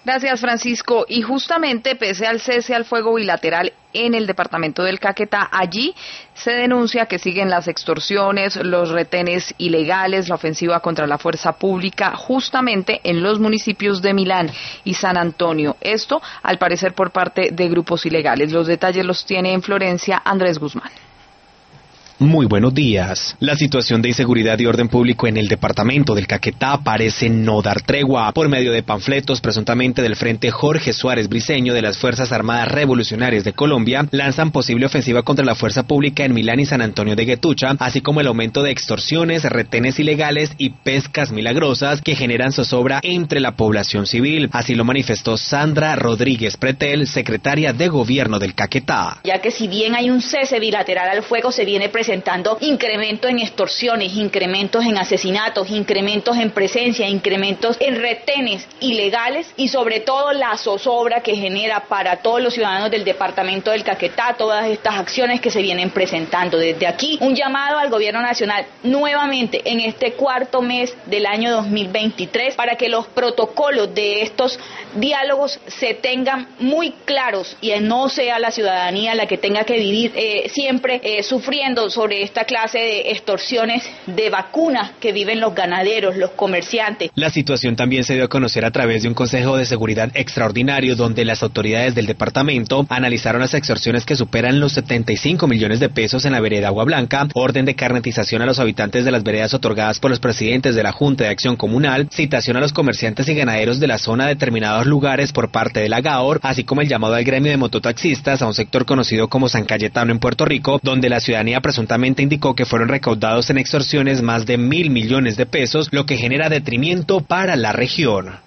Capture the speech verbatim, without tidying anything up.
Gracias, Francisco. Y justamente pese al cese al fuego bilateral en el departamento del Caquetá, allí se denuncia que siguen las extorsiones, los retenes ilegales, la ofensiva contra la fuerza pública, justamente en los municipios de Milán y San Antonio. Esto, al parecer, por parte de grupos ilegales. Los detalles los tiene en Florencia Andrés Guzmán. Muy buenos días. La situación de inseguridad y orden público en el departamento del Caquetá parece no dar tregua. Por medio de panfletos presuntamente del Frente Jorge Suárez Briceño de las Fuerzas Armadas Revolucionarias de Colombia, lanzan posible ofensiva contra la fuerza pública en Milán y San Antonio de Guetucha, así como el aumento de extorsiones, retenes ilegales y pescas milagrosas que generan zozobra entre la población civil. Así lo manifestó Sandra Rodríguez Pretel, secretaria de Gobierno del Caquetá. Ya que si bien hay un cese bilateral al fuego, se viene presentando incrementos en extorsiones, incrementos en asesinatos, incrementos en presencia, incrementos en retenes ilegales y sobre todo la zozobra que genera para todos los ciudadanos del departamento del Caquetá todas estas acciones que se vienen presentando. Desde aquí, un llamado al gobierno nacional nuevamente en este cuarto mes del año dos mil veintitrés para que los protocolos de estos diálogos se tengan muy claros y no sea la ciudadanía la que tenga que vivir eh, siempre eh, sufriendo sobre esta clase de extorsiones de vacunas que viven los ganaderos, los comerciantes. La situación también se dio a conocer a través de un Consejo de Seguridad extraordinario donde las autoridades del departamento analizaron las extorsiones que superan los setenta y cinco millones de pesos en la vereda Agua Blanca, orden de carnetización a los habitantes de las veredas otorgadas por los presidentes de la Junta de Acción Comunal, citación a los comerciantes y ganaderos de la zona a determinados lugares por parte de la GAOR, así como el llamado al gremio de mototaxistas a un sector conocido como San Cayetano en Puerto Rico, donde la ciudadanía presuntamente indicó que fueron recaudados en extorsiones más de mil millones de pesos, lo que genera detrimento para la región.